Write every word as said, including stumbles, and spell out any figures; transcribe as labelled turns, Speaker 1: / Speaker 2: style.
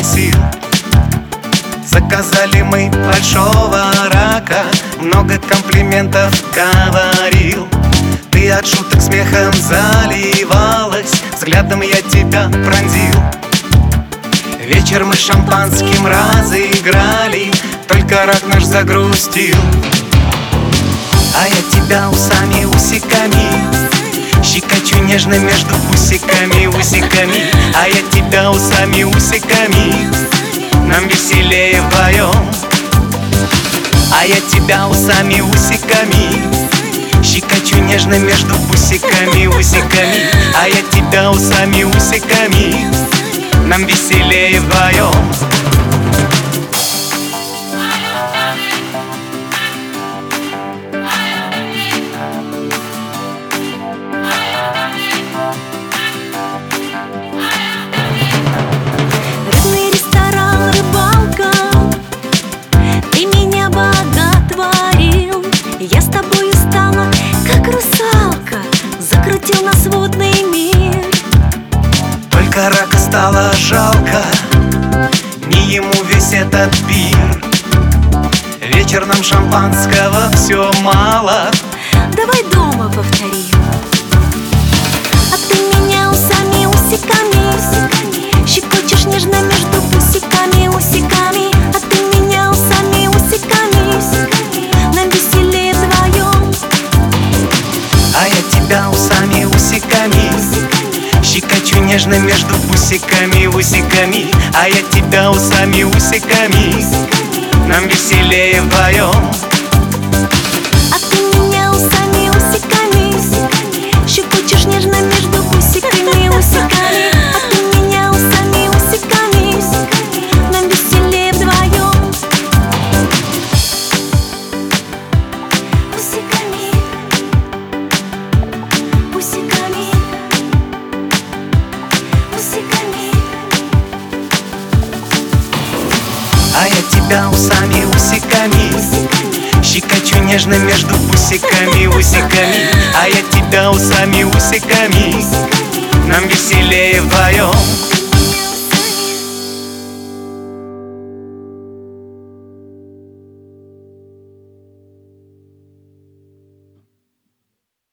Speaker 1: сил. Заказали мы большого рака, много комплиментов говорил. Ты от шуток смехом заливалась, взглядом я тебя пронзил. Вечер мы шампанским разыграли, только рак наш загрустил. А я тебя усами, усиками щекочу нежно между усиками, усиками. А я тебя усами, усиками, нам веселее вдвоем. А я тебя усами, усиками щекочу нежно между усиками, усиками. А я тебя усами, усиками, нам веселее вдвоем.
Speaker 2: Рыбный ресторан, рыбалка, ты меня боготворил. Я с тобою стану, как русалка, закрутил нас водный мир.
Speaker 1: Только рака стало жалко, не ему весь этот пир. Вечер нам шампанского все мало,
Speaker 2: Давай дома повторим. А ты меня усами, усиками щекочешь нежно между усиками, усиками. А ты меня усами, усиками, нам веселее вдвоем.
Speaker 1: а я тебя усами, усиками щекочу нежно между усиками, усиками. А я тебя усами, усиками, нам веселее вдвоем.
Speaker 2: А ты меня усами, усиками щекочешь нежно между усиками, усиками. А ты меня усами, усиками, нам веселее вдвоем. Усиками, усиками, усиками.
Speaker 1: А я тебя усами, усиками щекочу нежно между усиками, усиками. А я тебя усами, усиками, нам веселее вдвоем.